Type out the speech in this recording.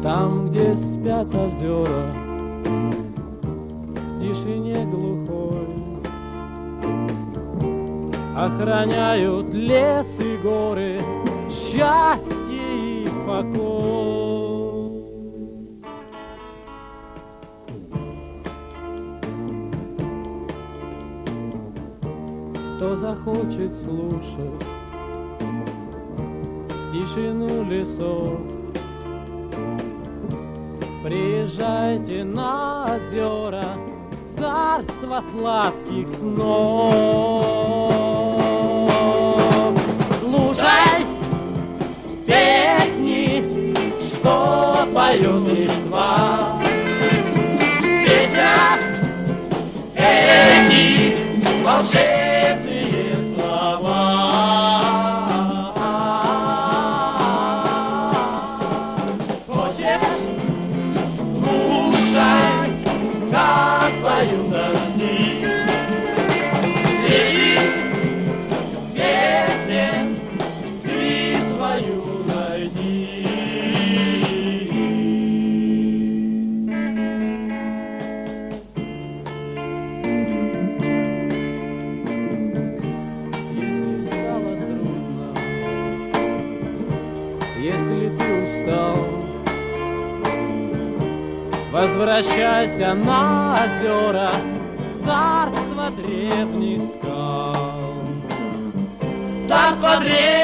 там, где спят озера, в тишине глухой охраняют лес и горы, счастье и покой. Кто захочет слушать тишину лесов, приезжайте на озера, царство сладких снов. Слушай песни, что поют листва, ветер, эти волшебные слова. Возвращайся на озера, царство древних скал, царство древних